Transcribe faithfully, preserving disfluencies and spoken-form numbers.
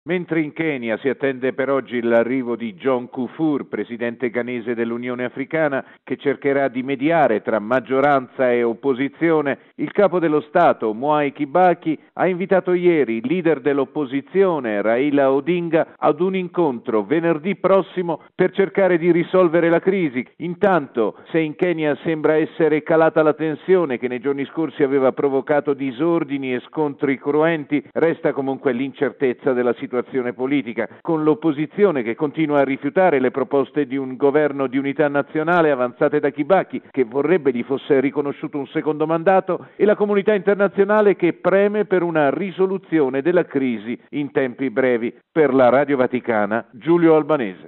Mentre in Kenya si attende per oggi l'arrivo di John Kufur, presidente ghanese dell'Unione Africana, che cercherà di mediare tra maggioranza e opposizione, il capo dello Stato, Mwai Kibaki, ha invitato ieri il leader dell'opposizione, Raila Odinga, ad un incontro venerdì prossimo per cercare di risolvere la crisi. Intanto, se in Kenya sembra essere calata la tensione che nei giorni scorsi aveva provocato disordini e scontri cruenti, resta comunque l'incertezza della situazione situazione politica, con l'opposizione che continua a rifiutare le proposte di un governo di unità nazionale avanzate da Kibaki, che vorrebbe gli fosse riconosciuto un secondo mandato, e la comunità internazionale che preme per una risoluzione della crisi in tempi brevi. Per la Radio Vaticana, Giulio Albanese.